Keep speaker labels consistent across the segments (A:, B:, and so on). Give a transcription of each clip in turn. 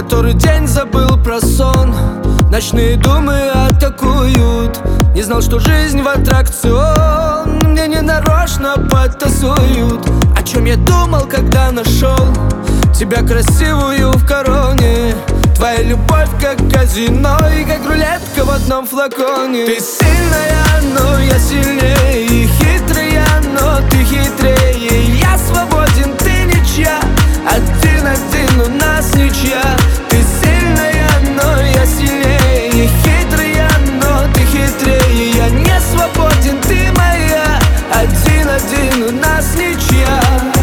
A: который день забыл про сон. Ночные думы атакуют. Не знал, что жизнь в аттракцион. Мне ненарочно подтасуют. О чем я думал, когда нашел тебя красивую в короне. Твоя любовь как казино и как рулетка в одном флаконе. Ты сильная, но я сильнее, и хитрая, но ты хитрее. Я свободен, ты ничья, один-один у нас ничья. Ты сильная, но я сильнее, и хитрая, но ты хитрее. Я не свободен, ты моя, один-один у нас ничья.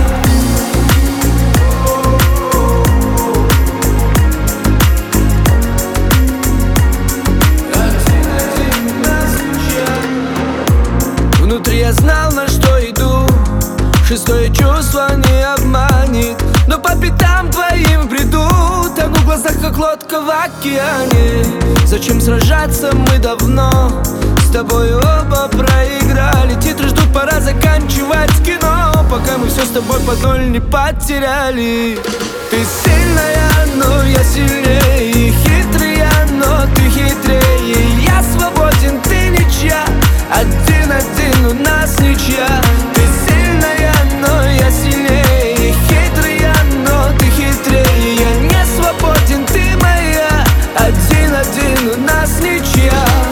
A: Внутри я знал, на что иду. Шестое чувство не обманет. Но по пятам твоим приду. Тону в глазах, как лодка в океане. Зачем сражаться, мы давно с тобой оба проиграли. Титры ждут, пора заканчивать кино, пока мы все с тобой под ноль не потеряли. Ты сильная, но я сильнее, и хитрая, но ты хитрее. Я свободен, ты ничья, один-один у нас ничья. Ты сильная, но я сильнее, и хитрая, но ты хитрее. Я не свободен, ты моя, один-один у нас ничья.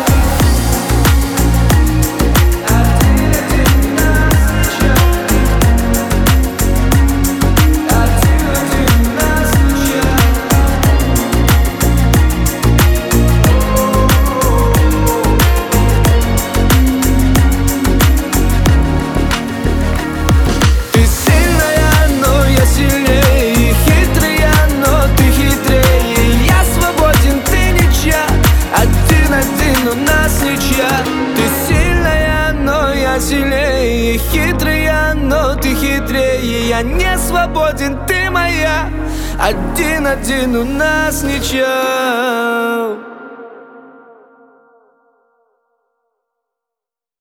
A: Ты сильная, но я сильнее, хитрая, но ты хитрее. Я не свободен, ты моя, один-один у нас ничья.